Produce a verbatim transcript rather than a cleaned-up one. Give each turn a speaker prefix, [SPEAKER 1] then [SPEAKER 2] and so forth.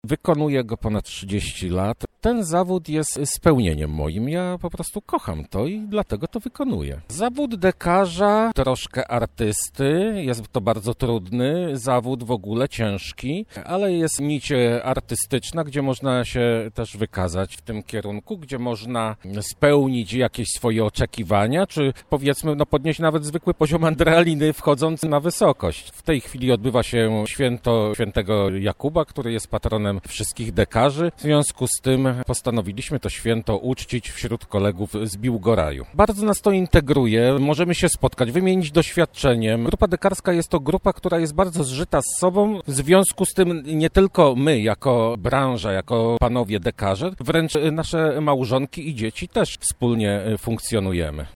[SPEAKER 1] Wykonuję go ponad trzydzieści lat. Ten zawód jest spełnieniem moim. Ja po prostu kocham to i dlatego to wykonuję. Zawód dekarza, troszkę artysty, jest to bardzo trudny zawód, w ogóle ciężki, ale jest nić artystyczna, gdzie można się też wykazać w tym kierunku, gdzie można spełnić jakieś swoje oczekiwania, czy powiedzmy no podnieść nawet zwykły poziom adrenaliny wchodząc na wysokość. W tej chwili odbywa się święto świętego Jakuba, który jest patronem wszystkich dekarzy. W związku z tym postanowiliśmy to święto uczcić wśród kolegów z Biłgoraju. Bardzo nas to integruje, możemy się spotkać, wymienić doświadczeniem. Grupa dekarska jest to grupa, która jest bardzo zżyta z sobą, w związku z tym nie tylko my jako branża, jako panowie dekarze, wręcz nasze małżonki i dzieci też wspólnie funkcjonujemy.